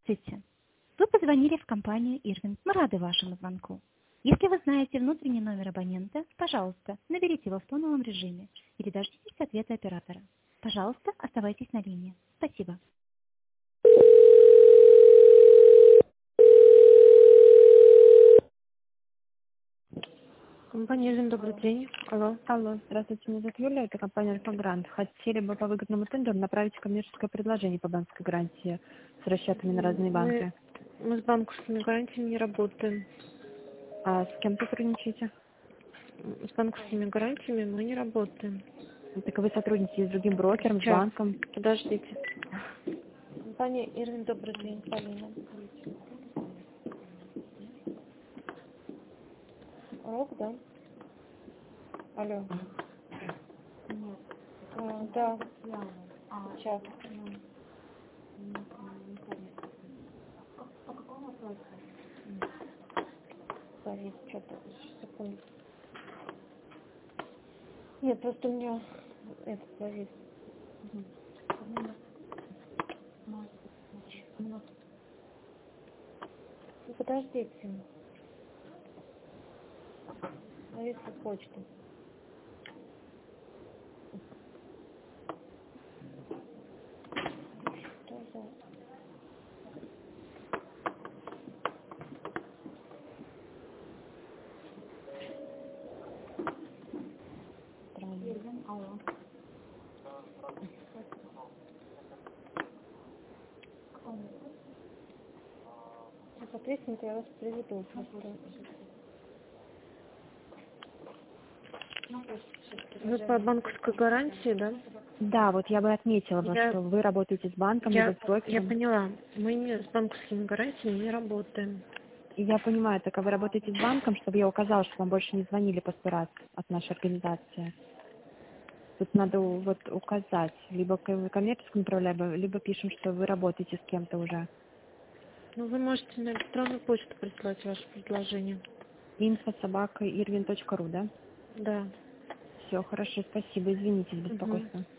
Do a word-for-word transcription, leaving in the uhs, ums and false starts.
Здравствуйте. Вы позвонили в компанию Ирвин. Мы рады вашему звонку. Если вы знаете внутренний номер абонента, пожалуйста, наберите его в тоновом режиме или дождитесь ответа оператора. Пожалуйста, оставайтесь на линии. Спасибо. Компания «Ирвин», добрый день. Алло. Алло, здравствуйте, меня зовут Юлия, это компания «Альфа-Грант». Хотели бы по выгодному тендеру направить коммерческое предложение по банковской гарантии с расчетами на разные Мы, банки. мы с банковскими гарантиями не работаем. А с кем сотрудничаете? С банковскими гарантиями мы не работаем. Так вы сотрудничаете с другим брокером, с Сейчас, банком? подождите. Компания «Ирвин», добрый день, Полина. Рок, да? Алло. А, да. Сейчас. Завис, что-то. Секунду. Нет, просто у меня этот завис. Ну, подождите. Зависла почта. Что за... Странно. Соответственно, я вас приведу. Вы по банковской гарантии, да? Да, вот я бы отметила, бы, Я, что вы работаете с банком, я, либо с я брокером. поняла. Мы не, с банковскими гарантиями не работаем. И я понимаю, так а вы работаете с банком, чтобы я указала, что вам больше не звонили по сто раз от нашей организации. Тут надо у- вот указать, либо к- коммерческому направляем, либо пишем, что вы работаете с кем-то уже. Ну, вы можете на электронную почту прислать ваше предложение. инфо собака ирвин точка ру, да? Да. Все, хорошо, спасибо, извините за Угу. беспокойство.